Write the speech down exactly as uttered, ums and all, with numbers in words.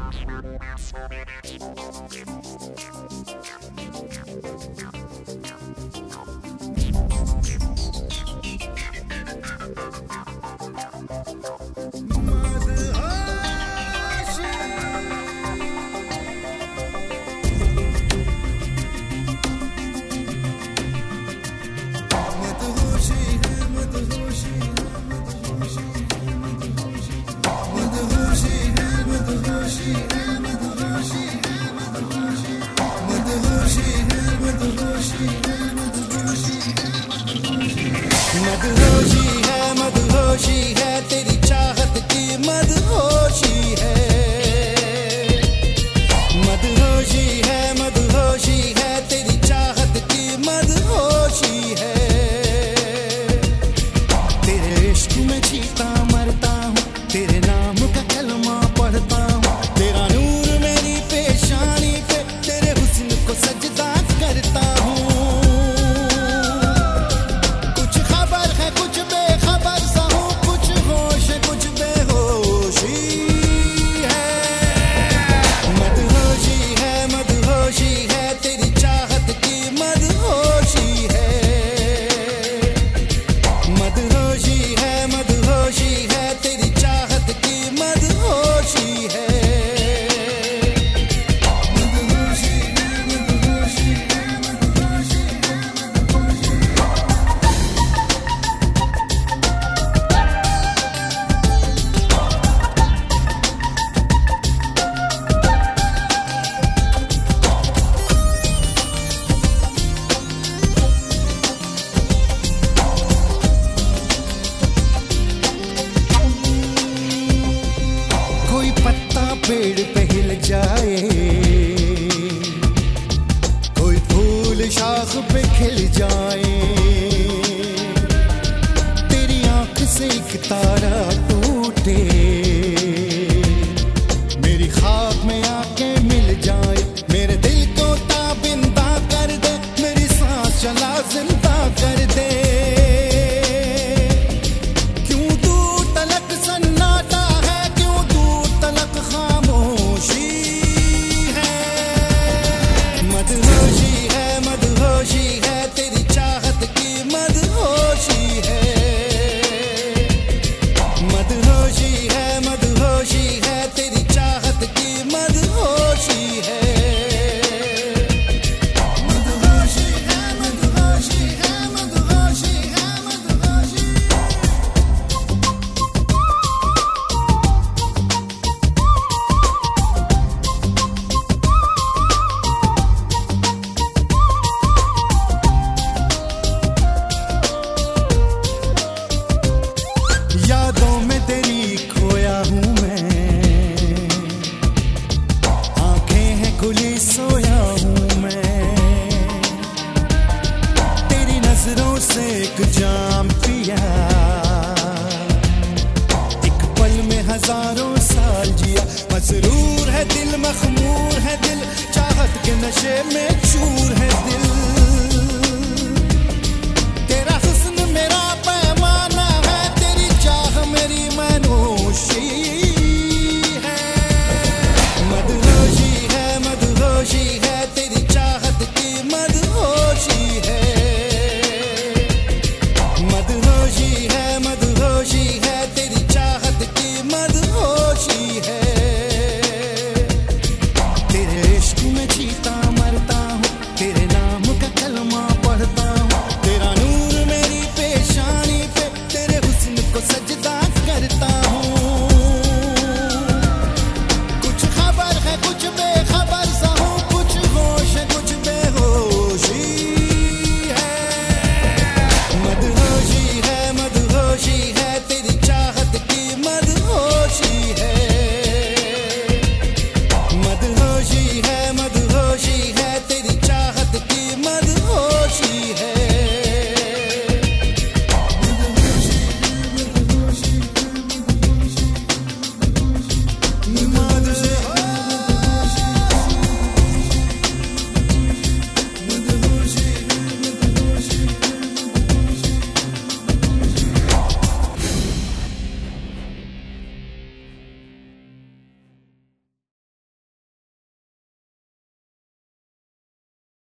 मदहोशी है, मदहोशी है, तेरी चाहत की मदहोशी है। मदहोशी है, मदहोशी है, तेरी चाहत की मदहोशी है। तेरे इश्क में जीता मरता हूँ, तेरे नाम का कलमा पढ़ता हूँ। तेरा नूर मेरी पेशानी पे, तेरे हुस्न को सजदा करता हूँ। पेड़ पे हिल जाए, कोई फूल शाख पे खिल जाए। तेरी आंख से एक तारा टूटे, मेरी ख्वाब में आके मिल जाए। मेरे दिल को ताबिंदा कर दे, मेरी सांस चला जिंदा कर दे। क्यों दूर तलक सन्नाटा है, क्यों दूर तलक खामोशी है। मदहोशी है, मदहोशी है, तेरी चाहत की मदहोशी है। मदहोशी है, मदहोशी है, तेरी चाहत की मदहोशी है। मदहोशी है, मदहोशी है, मदहोशी है, मदहोशी। यादों में तेरी खोया हूँ मैं, आंखें हैं खुली सोया हूँ मैं। तेरी नजरों से एक जाम पिया, एक पल में हजारों साल जिया। मसरूर है दिल, मखमूर है दिल, चाहत के नशे में